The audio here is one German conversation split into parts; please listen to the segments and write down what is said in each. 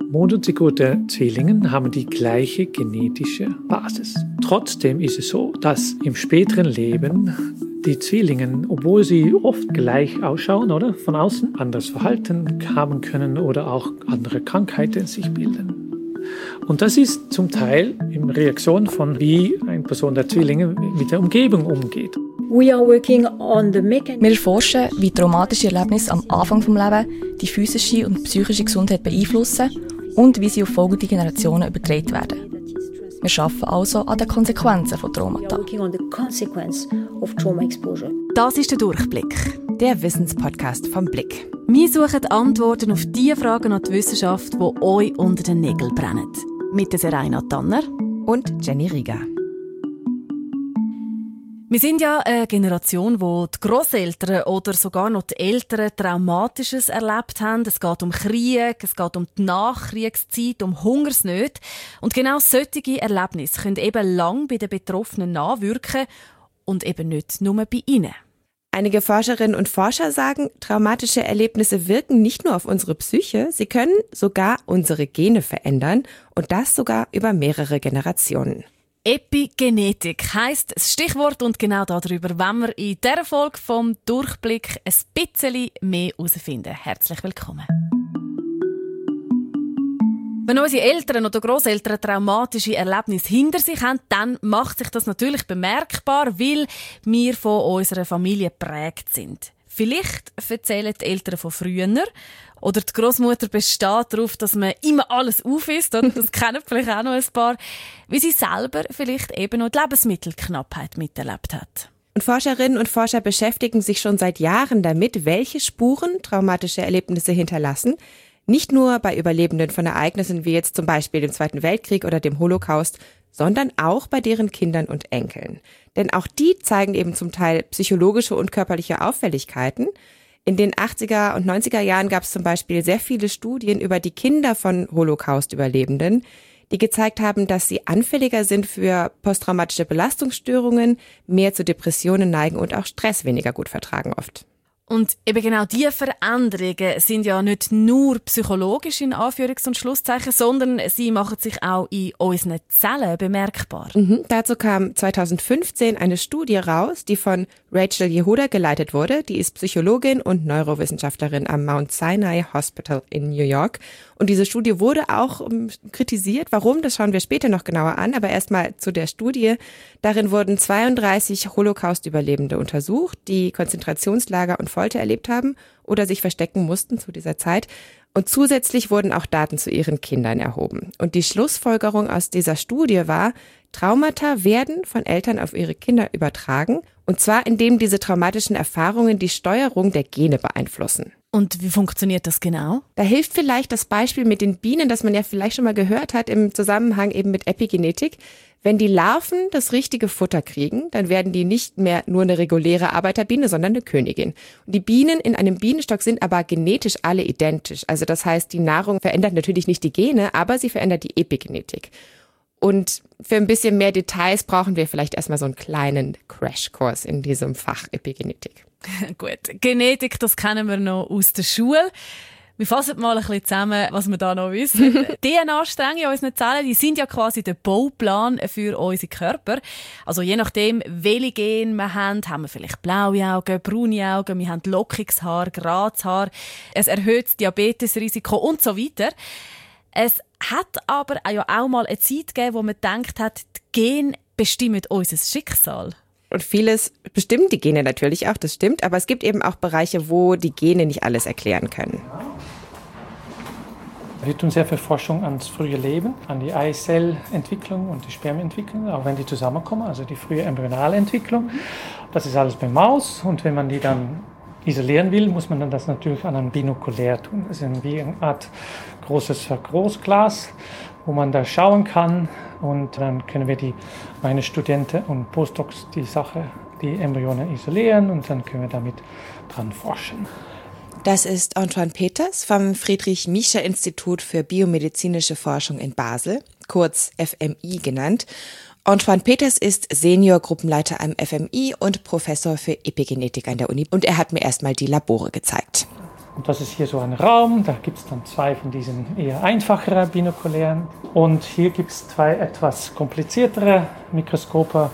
Monozygote Zwillinge haben die gleiche genetische Basis. Trotzdem ist es so, dass im späteren Leben die Zwillinge, obwohl sie oft gleich ausschauen oder von außen, anderes Verhalten haben können oder auch andere Krankheiten sich bilden. Und das ist zum Teil in Reaktion von, wie eine Person der Zwillinge mit der Umgebung umgeht. Wir erforschen, wie traumatische Erlebnisse am Anfang des Lebens die physische und psychische Gesundheit beeinflussen und wie sie auf folgende Generationen übertragen werden. Wir arbeiten also an den Konsequenzen von Traumata. Das ist der Durchblick, der Wissenspodcast vom Blick. Wir suchen Antworten auf die Fragen an die Wissenschaft, die euch unter den Nägeln brennen. Mit der Seraina Tanner und Jenny Rieger. Wir sind ja eine Generation, wo die Grosseltern oder sogar noch die Eltern Traumatisches erlebt haben. Es geht um Krieg, es geht um die Nachkriegszeit, um Hungersnöte. Und genau solche Erlebnisse können eben lang bei den Betroffenen nachwirken und eben nicht nur bei ihnen. Einige Forscherinnen und Forscher sagen, traumatische Erlebnisse wirken nicht nur auf unsere Psyche, sie können sogar unsere Gene verändern und das sogar über mehrere Generationen. Epigenetik heisst das Stichwort und genau darüber wollen wir in dieser Folge vom Durchblick ein bisschen mehr herausfinden. Herzlich willkommen. Wenn unsere Eltern oder Grosseltern traumatische Erlebnisse hinter sich haben, dann macht sich das natürlich bemerkbar, weil wir von unserer Familie geprägt sind. Vielleicht erzählen die Eltern von früher oder die Großmutter besteht darauf, dass man immer alles aufisst. Oder? Das kennen vielleicht auch noch ein paar. Wie sie selber vielleicht eben noch die Lebensmittelknappheit miterlebt hat. Und Forscherinnen und Forscher beschäftigen sich schon seit Jahren damit, welche Spuren traumatische Erlebnisse hinterlassen. Nicht nur bei Überlebenden von Ereignissen wie jetzt zum Beispiel dem Zweiten Weltkrieg oder dem Holocaust, sondern auch bei deren Kindern und Enkeln. Denn auch die zeigen eben zum Teil psychologische und körperliche Auffälligkeiten. In den 80er und 90er Jahren gab es zum Beispiel sehr viele Studien über die Kinder von Holocaust-Überlebenden, die gezeigt haben, dass sie anfälliger sind für posttraumatische Belastungsstörungen, mehr zu Depressionen neigen und auch Stress weniger gut vertragen oft. Und eben genau diese Veränderungen sind ja nicht nur psychologisch in Anführungs- und Schlusszeichen, sondern sie machen sich auch in unseren Zellen bemerkbar. Dazu kam 2015 eine Studie raus, die von Rachel Yehuda geleitet wurde. Die ist Psychologin und Neurowissenschaftlerin am Mount Sinai Hospital in New York. Und diese Studie wurde auch kritisiert. Warum? Das schauen wir später noch genauer an. Aber erstmal zu der Studie. Darin wurden 32 Holocaust-Überlebende untersucht, die Konzentrationslager und Folter erlebt haben oder sich verstecken mussten zu dieser Zeit. Und zusätzlich wurden auch Daten zu ihren Kindern erhoben. Und die Schlussfolgerung aus dieser Studie war, Traumata werden von Eltern auf ihre Kinder übertragen. Und zwar indem diese traumatischen Erfahrungen die Steuerung der Gene beeinflussen. Und wie funktioniert das genau? Da hilft vielleicht das Beispiel mit den Bienen, das man ja vielleicht schon mal gehört hat im Zusammenhang eben mit Epigenetik. Wenn die Larven das richtige Futter kriegen, dann werden die nicht mehr nur eine reguläre Arbeiterbiene, sondern eine Königin. Und die Bienen in einem Bienenstock sind aber genetisch alle identisch. Also das heißt, die Nahrung verändert natürlich nicht die Gene, aber sie verändert die Epigenetik. Und für ein bisschen mehr Details brauchen wir vielleicht erstmal so einen kleinen Crashkurs in diesem Fach Epigenetik. Gut, Genetik, das kennen wir noch aus der Schule. Wir fassen mal ein bisschen zusammen, was wir da noch wissen. DNA-Stränge in unseren Zellen, die sind ja quasi der Bauplan für unseren Körper. Also je nachdem, welche Gene wir haben wir vielleicht blaue Augen, braune Augen, wir haben lockiges Haar, gerades Haar, es erhöht das Diabetesrisiko und so weiter. Es hat aber ja auch mal eine Zeit gegeben, wo man gedacht hat, die Gene bestimmen unser Schicksal. Und vieles bestimmen die Gene natürlich auch, das stimmt. Aber es gibt eben auch Bereiche, wo die Gene nicht alles erklären können. Wir tun sehr viel Forschung ans frühe Leben, an die Eizellentwicklung und die Spermienentwicklung, auch wenn die zusammenkommen, also die frühe embryonale Entwicklung. Das ist alles bei Maus und wenn man die dann isolieren will, muss man dann das natürlich an einem Binokulär tun. Das ist wie eine Art großes Vergroßglas, wo man da schauen kann und dann können wir meine Studenten und Postdocs die Embryonen isolieren und dann können wir damit dran forschen. Das ist Antoine Peters vom Friedrich-Miescher-Institut für biomedizinische Forschung in Basel, kurz FMI genannt. Antoine Peters ist Senior-Gruppenleiter am FMI und Professor für Epigenetik an der Uni. Und er hat mir erstmal die Labore gezeigt. Und das ist hier so ein Raum, da gibt es dann 2 von diesen eher einfacheren binokulären. Und hier gibt es 2 etwas kompliziertere Mikroskope,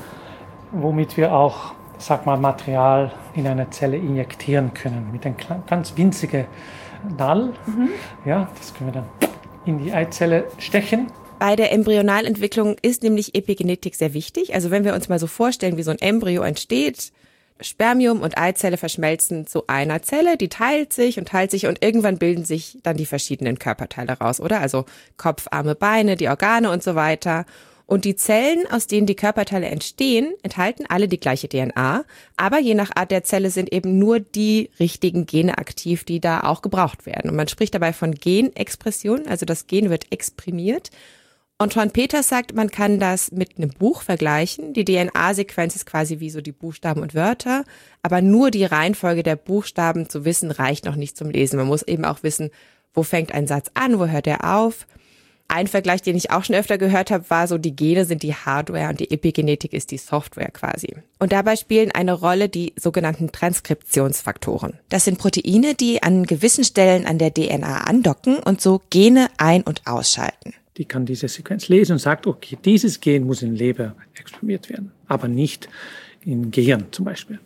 womit wir auch, Material in eine Zelle injektieren können. Mit einem ganz winzigen Nadel. Ja, das können wir dann in die Eizelle stechen. Bei der Embryonalentwicklung ist nämlich Epigenetik sehr wichtig. Also wenn wir uns mal so vorstellen, wie so ein Embryo entsteht, Spermium und Eizelle verschmelzen zu einer Zelle, die teilt sich und irgendwann bilden sich dann die verschiedenen Körperteile raus, oder? Also Kopf, Arme, Beine, die Organe und so weiter. Und die Zellen, aus denen die Körperteile entstehen, enthalten alle die gleiche DNA, aber je nach Art der Zelle sind eben nur die richtigen Gene aktiv, die da auch gebraucht werden. Und man spricht dabei von Genexpression, also das Gen wird exprimiert. Antoine Peters sagt, man kann das mit einem Buch vergleichen. Die DNA-Sequenz ist quasi wie so die Buchstaben und Wörter, aber nur die Reihenfolge der Buchstaben zu wissen, reicht noch nicht zum Lesen. Man muss eben auch wissen, wo fängt ein Satz an, wo hört er auf. Ein Vergleich, den ich auch schon öfter gehört habe, war so, die Gene sind die Hardware und die Epigenetik ist die Software quasi. Und dabei spielen eine Rolle die sogenannten Transkriptionsfaktoren. Das sind Proteine, die an gewissen Stellen an der DNA andocken und so Gene ein- und ausschalten. Die kann diese Sequenz lesen und sagt, okay, dieses Gen muss in Leber exprimiert werden, aber nicht im Gehirn zum Beispiel.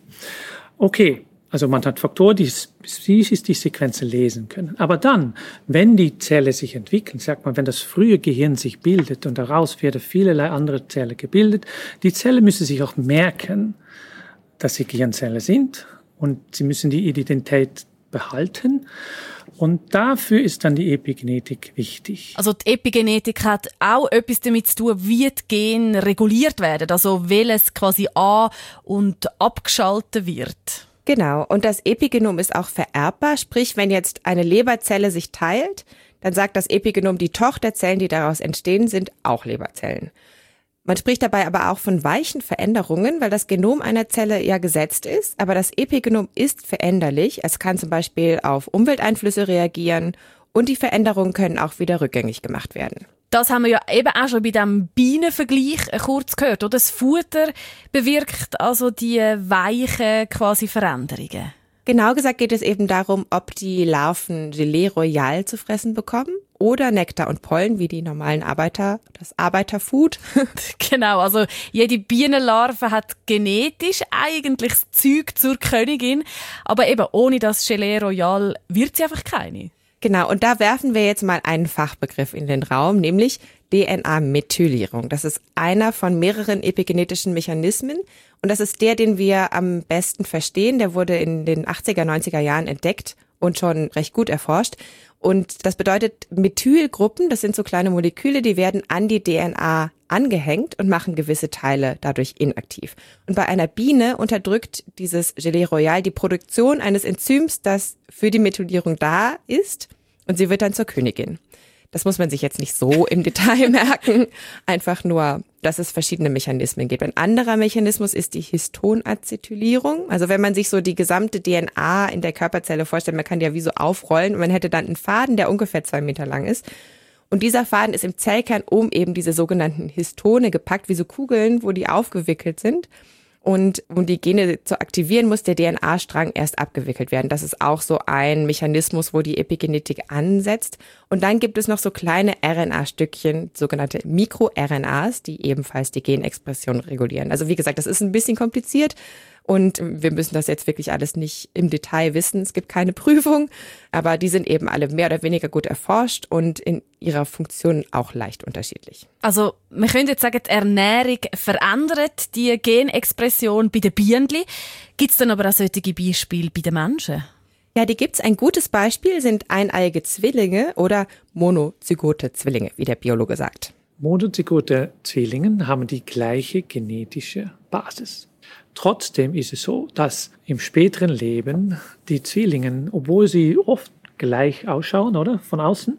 Okay. Also man hat Faktoren, die die Sequenzen lesen können. Aber dann, wenn die Zelle sich entwickelt, wenn das frühe Gehirn sich bildet und daraus werden vielerlei andere Zellen gebildet, die Zelle müssen sich auch merken, dass sie Gehirnzellen sind und sie müssen die Identität behalten. Und dafür ist dann die Epigenetik wichtig. Also die Epigenetik hat auch etwas damit zu tun, wie die Gene reguliert werden, also welches quasi an- und abgeschaltet wird. Genau, und das Epigenom ist auch vererbbar, sprich, wenn jetzt eine Leberzelle sich teilt, dann sagt das Epigenom, die Tochterzellen, die daraus entstehen, sind auch Leberzellen. Man spricht dabei aber auch von weichen Veränderungen, weil das Genom einer Zelle ja gesetzt ist, aber das Epigenom ist veränderlich. Es kann zum Beispiel auf Umwelteinflüsse reagieren und die Veränderungen können auch wieder rückgängig gemacht werden. Das haben wir ja eben auch schon bei diesem Bienenvergleich kurz gehört, oder? Das Futter bewirkt also die weichen quasi Veränderungen. Genau gesagt geht es eben darum, ob die Larven Gelee Royal zu fressen bekommen oder Nektar und Pollen, wie die normalen Arbeiter, das Arbeiterfood. Genau, also jede Bienenlarve hat genetisch eigentlich das Zeug zur Königin, aber eben ohne das Gelee Royal wird sie einfach keine. Genau, und da werfen wir jetzt mal einen Fachbegriff in den Raum, nämlich DNA-Methylierung. Das ist einer von mehreren epigenetischen Mechanismen und das ist der, den wir am besten verstehen. Der wurde in den 80er, 90er Jahren entdeckt und schon recht gut erforscht. Und das bedeutet, Methylgruppen, das sind so kleine Moleküle, die werden an die DNA angehängt und machen gewisse Teile dadurch inaktiv. Und bei einer Biene unterdrückt dieses Gelee Royal die Produktion eines Enzyms, das für die Methylierung da ist, und sie wird dann zur Königin. Das muss man sich jetzt nicht so im Detail merken, einfach nur, dass es verschiedene Mechanismen gibt. Ein anderer Mechanismus ist die Histonacetylierung. Also wenn man sich so die gesamte DNA in der Körperzelle vorstellt, man kann die ja wie so aufrollen und man hätte dann einen Faden, der ungefähr 2 Meter lang ist. Und dieser Faden ist im Zellkern um eben diese sogenannten Histone gepackt, wie so Kugeln, wo die aufgewickelt sind. Und um die Gene zu aktivieren, muss der DNA-Strang erst abgewickelt werden. Das ist auch so ein Mechanismus, wo die Epigenetik ansetzt. Und dann gibt es noch so kleine RNA-Stückchen, sogenannte MikroRNAs, die ebenfalls die Genexpression regulieren. Also wie gesagt, das ist ein bisschen kompliziert. Und wir müssen das jetzt wirklich alles nicht im Detail wissen. Es gibt keine Prüfung, aber die sind eben alle mehr oder weniger gut erforscht und in ihrer Funktion auch leicht unterschiedlich. Also man könnte jetzt sagen, die Ernährung verändert die Genexpression bei den Bienen. Gibt es dann aber auch solche Beispiele bei den Menschen? Ja, die gibt's. Ein gutes Beispiel sind eineiige Zwillinge oder monozygote Zwillinge, wie der Biologe sagt. Monozygote Zwillinge haben die gleiche genetische Basis. Trotzdem ist es so, dass im späteren Leben die Zwillinge, obwohl sie oft gleich ausschauen, oder, von außen,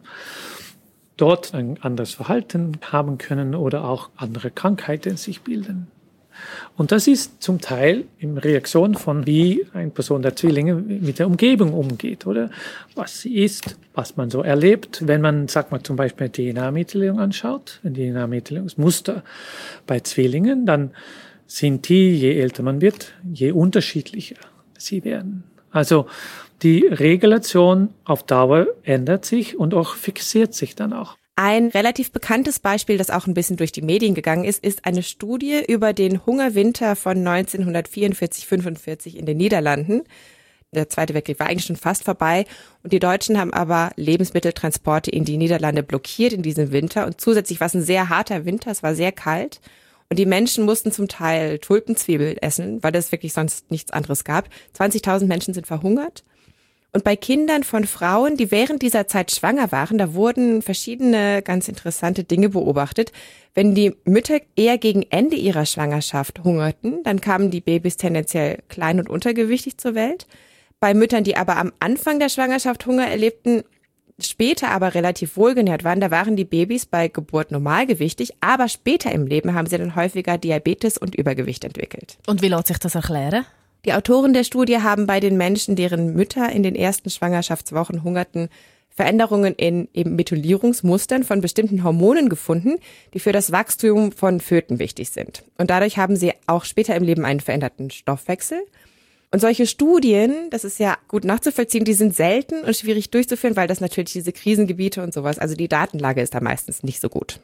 dort ein anderes Verhalten haben können oder auch andere Krankheiten sich bilden. Und das ist zum Teil in Reaktion von, wie eine Person der Zwillinge mit der Umgebung umgeht, oder was sie isst, was man so erlebt. Wenn man, zum Beispiel DNA-Methylierung anschaut, ein DNA-Methylierungsmuster bei Zwillingen, dann sind die, je älter man wird, je unterschiedlicher sie werden. Also die Regulation auf Dauer ändert sich und auch fixiert sich dann auch. Ein relativ bekanntes Beispiel, das auch ein bisschen durch die Medien gegangen ist, ist eine Studie über den Hungerwinter von 1944-45 in den Niederlanden. Der Zweite Weltkrieg war eigentlich schon fast vorbei und die Deutschen haben aber Lebensmitteltransporte in die Niederlande blockiert in diesem Winter und zusätzlich war es ein sehr harter Winter, es war sehr kalt und die Menschen mussten zum Teil Tulpenzwiebeln essen, weil es wirklich sonst nichts anderes gab. 20.000 Menschen sind verhungert. Und bei Kindern von Frauen, die während dieser Zeit schwanger waren, da wurden verschiedene ganz interessante Dinge beobachtet. Wenn die Mütter eher gegen Ende ihrer Schwangerschaft hungerten, dann kamen die Babys tendenziell klein und untergewichtig zur Welt. Bei Müttern, die aber am Anfang der Schwangerschaft Hunger erlebten, später aber relativ wohlgenährt waren, da waren die Babys bei Geburt normalgewichtig, aber später im Leben haben sie dann häufiger Diabetes und Übergewicht entwickelt. Und wie lässt sich das erklären? Die Autoren der Studie haben bei den Menschen, deren Mütter in den ersten Schwangerschaftswochen hungerten, Veränderungen in eben Methylierungsmustern von bestimmten Hormonen gefunden, die für das Wachstum von Föten wichtig sind. Und dadurch haben sie auch später im Leben einen veränderten Stoffwechsel. Und solche Studien, das ist ja gut nachzuvollziehen, die sind selten und schwierig durchzuführen, weil das natürlich diese Krisengebiete und sowas, also die Datenlage ist da meistens nicht so gut.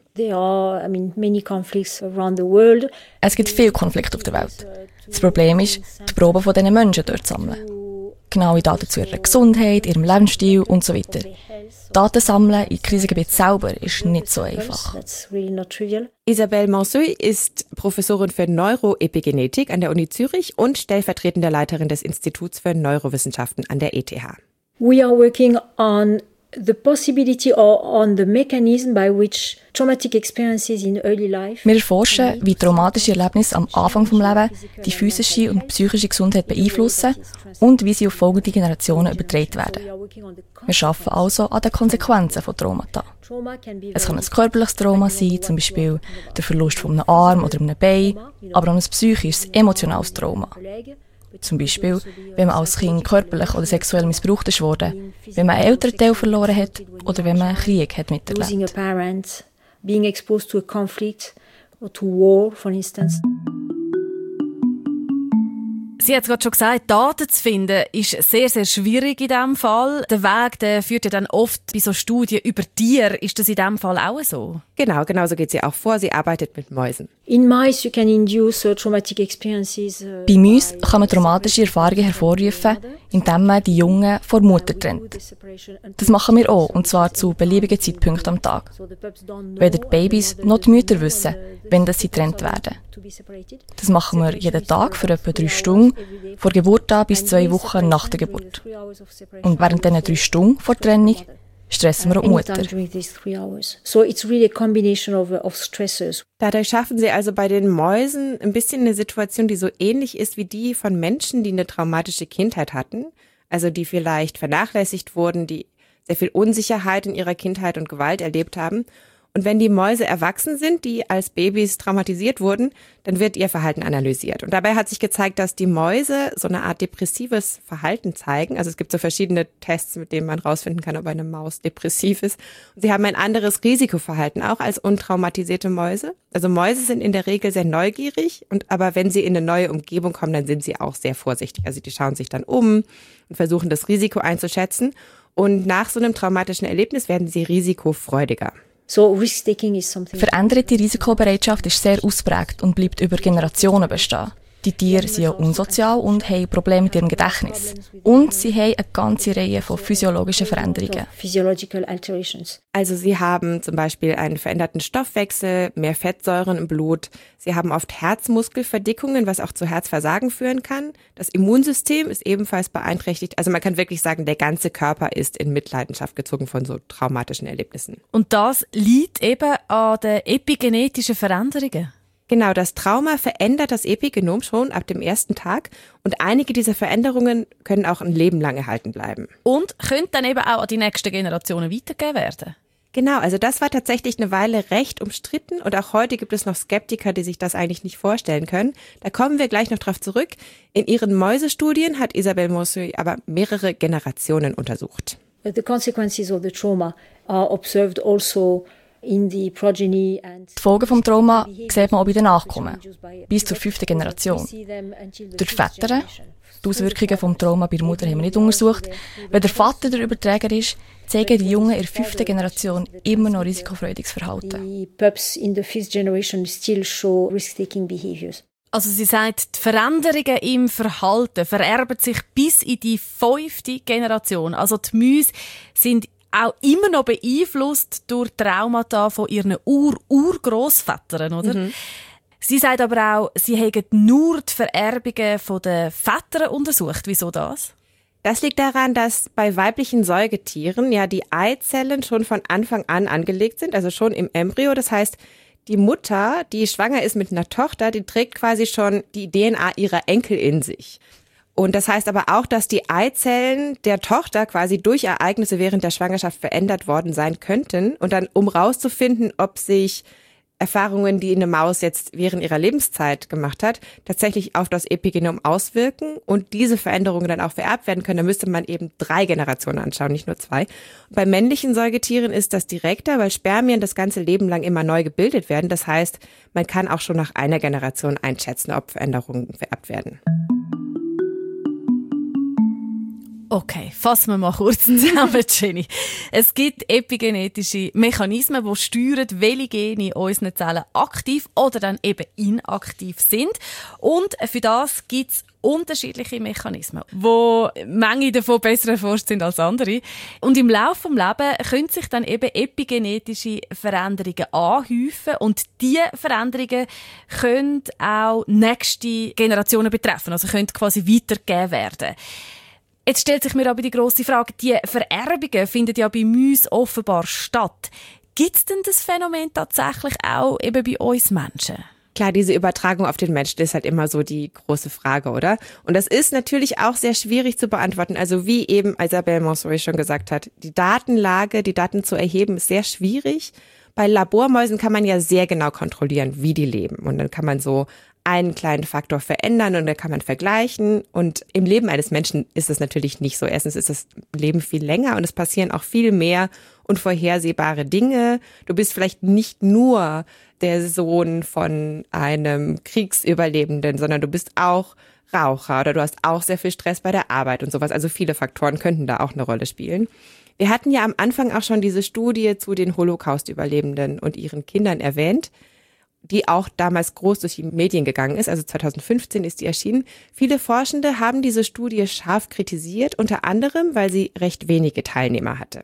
Es gibt viele Konflikte auf der Welt. Das Problem ist, die Proben von diesen Menschen dort zu sammeln. Genaue Daten zu ihrer Gesundheit, ihrem Lebensstil und so weiter. Daten sammeln in Krisengebieten selber ist nicht so einfach. Isabelle Manseuil ist Professorin für Neuroepigenetik an der Uni Zürich und stellvertretende Leiterin des Instituts für Neurowissenschaften an der ETH. We are working on the possibility or on the mechanism by which traumatic experiences in early life. Wir erforschen, wie traumatische Erlebnisse am Anfang des Lebens die physische und psychische Gesundheit beeinflussen und wie sie auf folgende Generationen übertragen werden. Wir arbeiten also an den Konsequenzen von Traumata. Es kann ein körperliches Trauma sein, zum Beispiel der Verlust von einem Arm oder einem Bein, aber auch ein psychisches, emotionales Trauma. Zum Beispiel, wenn man als Kind körperlich oder sexuell missbraucht ist worden, wenn man einen Elternteil verloren hat oder wenn man einen Krieg hat miterlebt. Being exposed to a conflict or to war, for instance. Sie hat es gerade schon gesagt, Daten zu finden ist sehr, sehr schwierig in diesem Fall. Der Weg der führt ja dann oft bei so Studien über Tiere. Ist das in diesem Fall auch so? Genau so geht sie auch vor. Sie arbeitet mit Mäusen. In mice you can induce traumatic experiences. Bei Mäusen kann man traumatische Erfahrungen hervorrufen, indem man die Jungen von der Mutter trennt. Das machen wir auch, und zwar zu beliebigen Zeitpunkten am Tag. Weder die Babys noch die Mütter wissen, wenn sie getrennt werden. Das machen wir jeden Tag für etwa 3 Stunden, von Geburt an bis 2 Wochen nach der Geburt. Und während diesen 3 Stunden vor der Trennung stressen wir auch die Mutter. Dadurch schaffen sie also bei den Mäusen ein bisschen eine Situation, die so ähnlich ist wie die von Menschen, die eine traumatische Kindheit hatten, also die vielleicht vernachlässigt wurden, die sehr viel Unsicherheit in ihrer Kindheit und Gewalt erlebt haben. Und wenn die Mäuse erwachsen sind, die als Babys traumatisiert wurden, dann wird ihr Verhalten analysiert. Und dabei hat sich gezeigt, dass die Mäuse so eine Art depressives Verhalten zeigen. Also es gibt so verschiedene Tests, mit denen man rausfinden kann, ob eine Maus depressiv ist. Und sie haben ein anderes Risikoverhalten auch als untraumatisierte Mäuse. Also Mäuse sind in der Regel sehr neugierig, aber wenn sie in eine neue Umgebung kommen, dann sind sie auch sehr vorsichtig. Also die schauen sich dann um und versuchen das Risiko einzuschätzen. Und nach so einem traumatischen Erlebnis werden sie risikofreudiger. Veränderte Risikobereitschaft ist sehr ausprägt und bleibt über Generationen bestehen. Die Tiere sind ja unsozial und haben Probleme mit ihrem Gedächtnis. Und sie haben eine ganze Reihe von physiologischen Veränderungen. Also sie haben zum Beispiel einen veränderten Stoffwechsel, mehr Fettsäuren im Blut. Sie haben oft Herzmuskelverdickungen, was auch zu Herzversagen führen kann. Das Immunsystem ist ebenfalls beeinträchtigt. Also man kann wirklich sagen, der ganze Körper ist in Mitleidenschaft gezogen von so traumatischen Erlebnissen. Und das liegt eben an den epigenetischen Veränderungen? Genau, das Trauma verändert das Epigenom schon ab dem ersten Tag und einige dieser Veränderungen können auch ein Leben lang erhalten bleiben. Und könnte dann eben auch an die nächsten Generationen weitergegeben werden? Genau, also das war tatsächlich eine Weile recht umstritten und auch heute gibt es noch Skeptiker, die sich das eigentlich nicht vorstellen können. Da kommen wir gleich noch drauf zurück. In ihren Mäusestudien hat Isabelle Manseuil aber mehrere Generationen untersucht. The consequences of the trauma are observed also Die Folgen des Trauma sieht man auch bei den Nachkommen, bis zur 5. Generation. Durch Väter, die Auswirkungen des Trauma bei der Mutter haben wir nicht untersucht. Wenn der Vater der Überträger ist, zeigen die Jungen in der 5. Generation immer noch risikofreudiges Verhalten. Also sie sagt, die Veränderungen im Verhalten vererben sich bis in die 5. Generation. Also die Mäuse sind auch immer noch beeinflusst durch Traumata von ihren Urgroßvätern, oder? Mhm. Sie sagt aber auch, sie hätten nur die Vererbungen der Väter untersucht. Wieso das? Das liegt daran, dass bei weiblichen Säugetieren ja die Eizellen schon von Anfang an angelegt sind, also schon im Embryo. Das heißt, die Mutter, die schwanger ist mit einer Tochter, die trägt quasi schon die DNA ihrer Enkel in sich. Und das heißt aber auch, dass die Eizellen der Tochter quasi durch Ereignisse während der Schwangerschaft verändert worden sein könnten. Und dann, um rauszufinden, ob sich Erfahrungen, die eine Maus jetzt während ihrer Lebenszeit gemacht hat, tatsächlich auf das Epigenom auswirken und diese Veränderungen dann auch vererbt werden können, dann müsste man eben 3 Generationen anschauen, nicht nur 2. Bei männlichen Säugetieren ist das direkter, weil Spermien das ganze Leben lang immer neu gebildet werden. Das heißt, man kann auch schon nach einer Generation einschätzen, ob Veränderungen vererbt werden. Okay, fassen wir mal kurz zusammen, Jenny. Es gibt epigenetische Mechanismen, die steuern, welche Gene in unseren Zellen aktiv oder dann eben inaktiv sind. Und für das gibt es unterschiedliche Mechanismen, wo manche davon besser erforscht sind als andere. Und im Laufe des Lebens können sich dann eben epigenetische Veränderungen anhäufen und diese Veränderungen können auch nächste Generationen betreffen, also können quasi weitergegeben werden. Jetzt stellt sich mir aber die grosse Frage, die Vererbungen finden ja bei Mäusen offenbar statt. Gibt es denn das Phänomen tatsächlich auch eben bei uns Menschen? Klar, diese Übertragung auf den Menschen ist halt immer so die große Frage, oder? Und das ist natürlich auch sehr schwierig zu beantworten. Also wie eben Isabelle Monsoy schon gesagt hat, die Datenlage, die Daten zu erheben, ist sehr schwierig. Bei Labormäusen kann man ja sehr genau kontrollieren, wie die leben. Und dann kann man so einen kleinen Faktor verändern und dann kann man vergleichen. Und im Leben eines Menschen ist es natürlich nicht so. Erstens ist das Leben viel länger und es passieren auch viel mehr unvorhersehbare Dinge. Du bist vielleicht nicht nur der Sohn von einem Kriegsüberlebenden, sondern du bist auch Raucher oder du hast auch sehr viel Stress bei der Arbeit und sowas. Also viele Faktoren könnten da auch eine Rolle spielen. Wir hatten ja am Anfang auch schon diese Studie zu den Holocaust-Überlebenden und ihren Kindern erwähnt, die auch damals groß durch die Medien gegangen ist, also 2015 ist die erschienen. Viele Forschende haben diese Studie scharf kritisiert, unter anderem, weil sie recht wenige Teilnehmer hatte.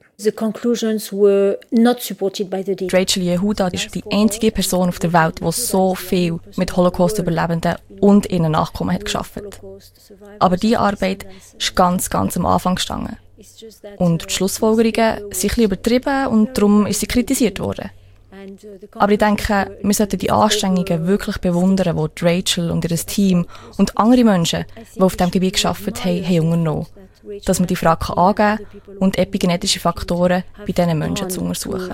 Rachel Yehuda ist die einzige Person auf der Welt, die so viel mit Holocaust-Überlebenden und ihren Nachkommen hat gearbeitet. Aber diese Arbeit ist ganz am Anfang gestanden. Und die Schlussfolgerungen sind ein bisschen übertrieben und darum ist sie kritisiert worden. Aber ich denke, wir sollten die Anstrengungen wirklich bewundern, die Rachel und ihr Team und andere Menschen, die auf diesem Gebiet gearbeitet haben, unternommen. Dass man die Frage angeben kann und epigenetische Faktoren bei diesen Menschen zu untersuchen.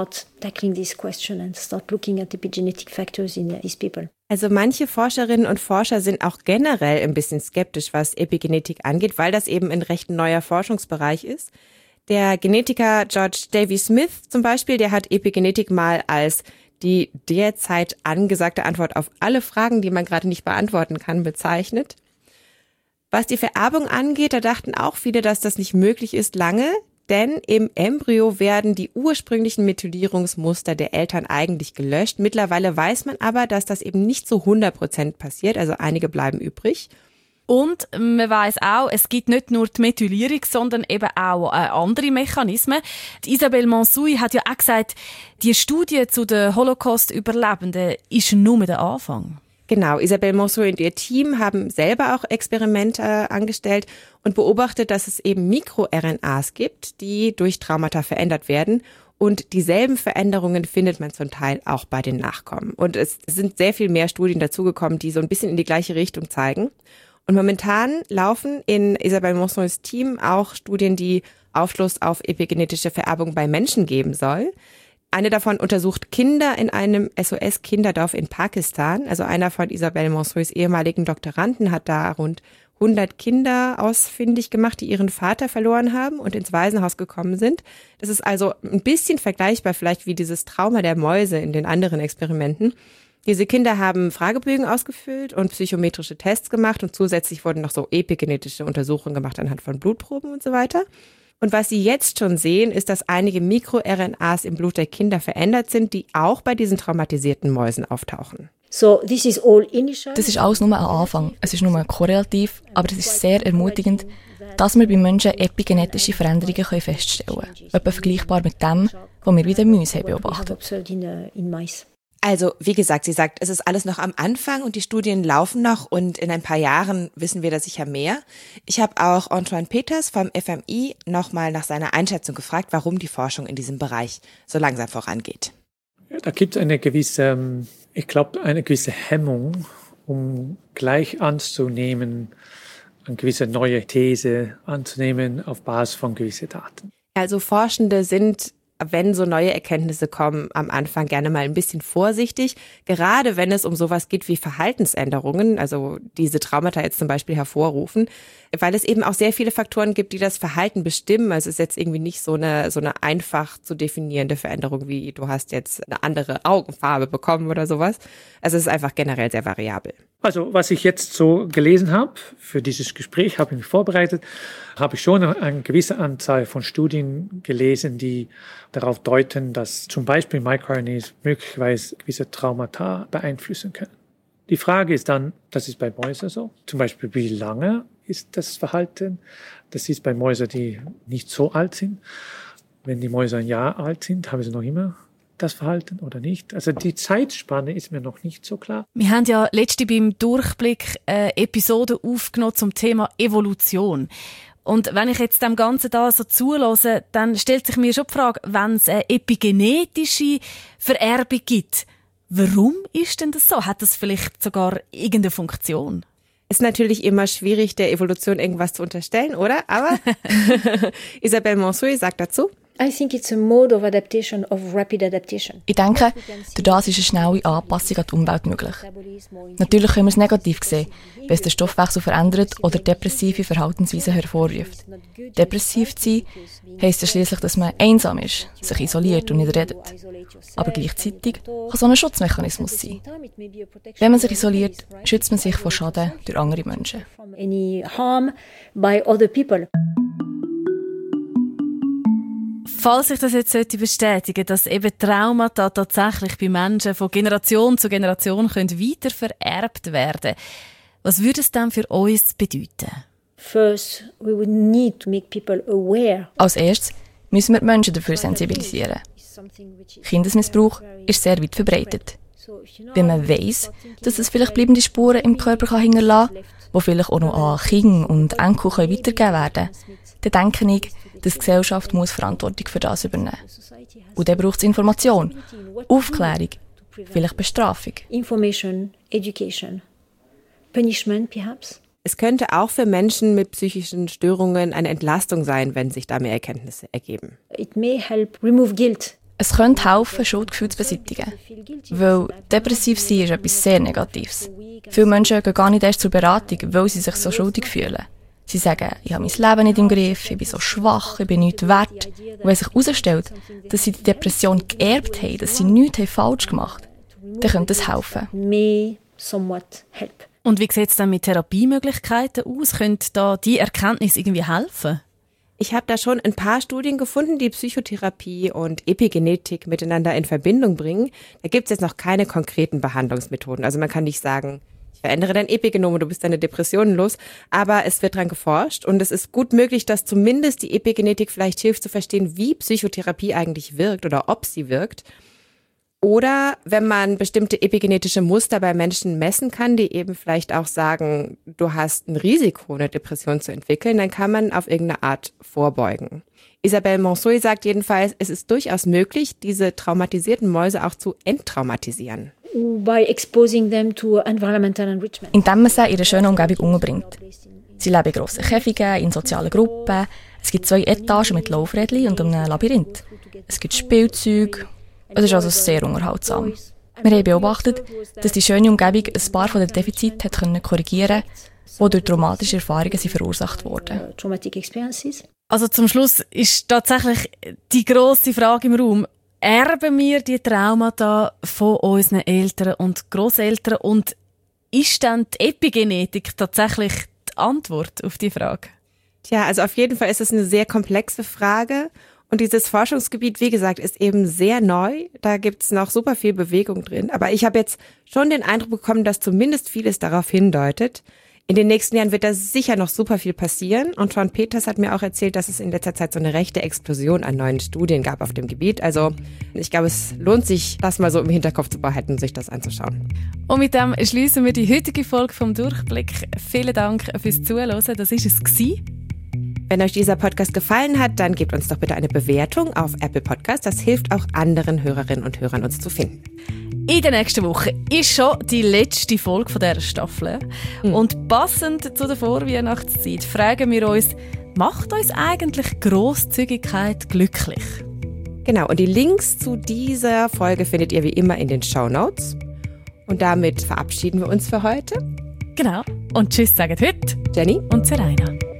Also manche Forscherinnen und Forscher sind auch generell ein bisschen skeptisch, was Epigenetik angeht, weil das eben ein recht neuer Forschungsbereich ist. Der Genetiker George Davy Smith zum Beispiel, der hat Epigenetik mal als die derzeit angesagte Antwort auf alle Fragen, die man gerade nicht beantworten kann, bezeichnet. Was die Vererbung angeht, da dachten auch viele, dass das nicht möglich ist lange, denn im Embryo werden die ursprünglichen Methylierungsmuster der Eltern eigentlich gelöscht. Mittlerweile weiß man aber, dass das eben nicht zu 100% passiert, also einige bleiben übrig. Und man weiss auch, es gibt nicht nur die Methylierung, sondern eben auch andere Mechanismen. Die Isabelle Monsoy hat ja auch gesagt, die Studie zu den Holocaust-Überlebenden ist nur der Anfang. Genau, Isabelle Monsoy und ihr Team haben selber auch Experimente angestellt und beobachtet, dass es eben MikroRNAs gibt, die durch Traumata verändert werden. Und dieselben Veränderungen findet man zum Teil auch bei den Nachkommen. Und es sind sehr viel mehr Studien dazugekommen, die so ein bisschen in die gleiche Richtung zeigen. Und momentan laufen in Isabelle Monsoys Team auch Studien, die Aufschluss auf epigenetische Vererbung bei Menschen geben soll. Eine davon untersucht Kinder in einem SOS-Kinderdorf in Pakistan. Also einer von Isabelle Monsoys ehemaligen Doktoranden hat da rund 100 Kinder ausfindig gemacht, die ihren Vater verloren haben und ins Waisenhaus gekommen sind. Das ist also ein bisschen vergleichbar vielleicht wie dieses Trauma der Mäuse in den anderen Experimenten. Diese Kinder haben Fragebögen ausgefüllt und psychometrische Tests gemacht und zusätzlich wurden noch so epigenetische Untersuchungen gemacht anhand von Blutproben und so weiter. Und was sie jetzt schon sehen, ist, dass einige MikroRNAs im Blut der Kinder verändert sind, die auch bei diesen traumatisierten Mäusen auftauchen. Das ist alles nur ein Anfang. Es ist nur korrelativ, aber es ist sehr ermutigend, dass wir bei Menschen epigenetische Veränderungen feststellen können. Etwa vergleichbar mit dem, was wir bei den Mäusen beobachtet haben. Also, wie gesagt, sie sagt, es ist alles noch am Anfang und die Studien laufen noch und in ein paar Jahren wissen wir da sicher mehr. Ich habe auch Antoine Peters vom FMI nochmal nach seiner Einschätzung gefragt, warum die Forschung in diesem Bereich so langsam vorangeht. Ja, da gibt es eine gewisse Hemmung, um gleich anzunehmen, eine gewisse neue These anzunehmen auf Basis von gewissen Daten. Also Forschende sind, wenn so neue Erkenntnisse kommen, am Anfang gerne mal ein bisschen vorsichtig, gerade wenn es um sowas geht wie Verhaltensänderungen, also diese Traumata jetzt zum Beispiel hervorrufen, weil es eben auch sehr viele Faktoren gibt, die das Verhalten bestimmen. Also es ist jetzt irgendwie nicht so eine einfach zu definierende Veränderung wie du hast jetzt eine andere Augenfarbe bekommen oder sowas. Also es ist einfach generell sehr variabel. Also was ich jetzt so gelesen habe, für dieses Gespräch habe ich mich vorbereitet, habe ich schon eine gewisse Anzahl von Studien gelesen, die darauf deuten, dass zum Beispiel MicroRNAs möglicherweise gewisse Traumata beeinflussen können. Die Frage ist dann, das ist bei Mäusen so, zum Beispiel wie lange ist das Verhalten? Das ist bei Mäusen, die nicht so alt sind. Wenn die Mäuse ein Jahr alt sind, haben sie noch immer das Verhalten oder nicht. Also die Zeitspanne ist mir noch nicht so klar. Wir haben ja letzte beim Durchblick eine Episode aufgenommen zum Thema Evolution. Und wenn ich jetzt dem Ganzen da so zulasse, dann stellt sich mir schon die Frage, wenn es eine epigenetische Vererbung gibt, warum ist denn das so? Hat das vielleicht sogar irgendeine Funktion? Ist natürlich immer schwierig, der Evolution irgendwas zu unterstellen, oder? Aber Isabelle Monceau sagt dazu: I think it's a mode of adaptation, of rapid adaptation. Ich denke, durch das ist eine schnelle Anpassung an die Umwelt möglich. Natürlich können wir es negativ sehen, wenn es den Stoffwechsel verändert oder depressive Verhaltensweisen hervorruft. Depressiv zu sein heisst ja schliesslich, dass man einsam ist, sich isoliert und nicht redet. Aber gleichzeitig kann es auch ein Schutzmechanismus sein. Wenn man sich isoliert, schützt man sich vor Schaden durch andere Menschen. Any harm by other people. Falls sich das jetzt bestätigen sollte, dass eben Traumata tatsächlich bei Menschen von Generation zu Generation weiter vererbt werden, was würde es dann für uns bedeuten? First, we would need to make people aware. Als erstes müssen wir die Menschen dafür sensibilisieren. Kindesmissbrauch ist sehr weit verbreitet. Wenn man weiss, dass es vielleicht bleibende Spuren im Körper hinterlassen kann, die vielleicht auch noch an Kinder und Enkel weitergegeben werden können, dann denke ich, dass die Gesellschaft muss Verantwortung für das übernehmen. Und dann braucht es Information, Aufklärung, vielleicht Bestrafung. Information, education, punishment perhaps. Es könnte auch für Menschen mit psychischen Störungen eine Entlastung sein, wenn sich da mehr Erkenntnisse ergeben. It may help remove guilt. Es könnte helfen, Schuldgefühle zu beseitigen. Weil depressiv sein ist etwas sehr Negatives. Viele Menschen gehen gar nicht erst zur Beratung, weil sie sich so schuldig fühlen. Sie sagen, ich habe mein Leben nicht im Griff, ich bin so schwach, ich bin nichts wert. Und wenn sich herausstellt, dass sie die Depression geerbt haben, dass sie nichts falsch gemacht haben, dann könnte das helfen. May somewhat help. Und wie sieht es dann mit Therapiemöglichkeiten aus? Könnte da die Erkenntnis irgendwie helfen? Ich habe da schon ein paar Studien gefunden, die Psychotherapie und Epigenetik miteinander in Verbindung bringen. Da gibt es jetzt noch keine konkreten Behandlungsmethoden. Also man kann nicht sagen, ich verändere dein Epigenom und du bist deine Depressionen los. Aber es wird dran geforscht und es ist gut möglich, dass zumindest die Epigenetik vielleicht hilft zu verstehen, wie Psychotherapie eigentlich wirkt oder ob sie wirkt. Oder wenn man bestimmte epigenetische Muster bei Menschen messen kann, die eben vielleicht auch sagen, du hast ein Risiko, eine Depression zu entwickeln, dann kann man auf irgendeine Art vorbeugen. Isabelle Monceau sagt jedenfalls, es ist durchaus möglich, diese traumatisierten Mäuse auch zu enttraumatisieren. By exposing them to environmental enrichment. Indem man sie in einer schönen Umgebung unterbringt. Sie leben in grossen Käfigen, in sozialen Gruppen. Es gibt 2 Etagen mit Laufrädchen und einem Labyrinth. Es gibt Spielzeuge. Es ist also sehr unterhaltsam. Wir haben beobachtet, dass die schöne Umgebung ein paar von den Defiziten korrigieren konnte, die durch traumatische Erfahrungen verursacht wurden. Also zum Schluss ist tatsächlich die grosse Frage im Raum: Erben wir die Traumata von unseren Eltern und Grosseltern? Und ist dann die Epigenetik tatsächlich die Antwort auf die Frage? Tja, also auf jeden Fall ist es eine sehr komplexe Frage. Und dieses Forschungsgebiet, wie gesagt, ist eben sehr neu. Da gibt's noch super viel Bewegung drin. Aber ich habe jetzt schon den Eindruck bekommen, dass zumindest vieles darauf hindeutet. In den nächsten Jahren wird da sicher noch super viel passieren. Und Sean Peters hat mir auch erzählt, dass es in letzter Zeit so eine rechte Explosion an neuen Studien gab auf dem Gebiet. Also ich glaube, es lohnt sich, das mal so im Hinterkopf zu behalten, sich das anzuschauen. Und mit dem schließen wir die heutige Folge vom Durchblick. Vielen Dank fürs Zuhören. Das war es. Wenn euch dieser Podcast gefallen hat, dann gebt uns doch bitte eine Bewertung auf Apple Podcast. Das hilft auch anderen Hörerinnen und Hörern, uns zu finden. In der nächsten Woche ist schon die letzte Folge dieser Staffel. Und passend zu der Vorweihnachtszeit fragen wir uns, macht uns eigentlich Grosszügigkeit glücklich? Genau, und die Links zu dieser Folge findet ihr wie immer in den Shownotes. Und damit verabschieden wir uns für heute. Genau. Und tschüss sagen heute Jenny und Seraina.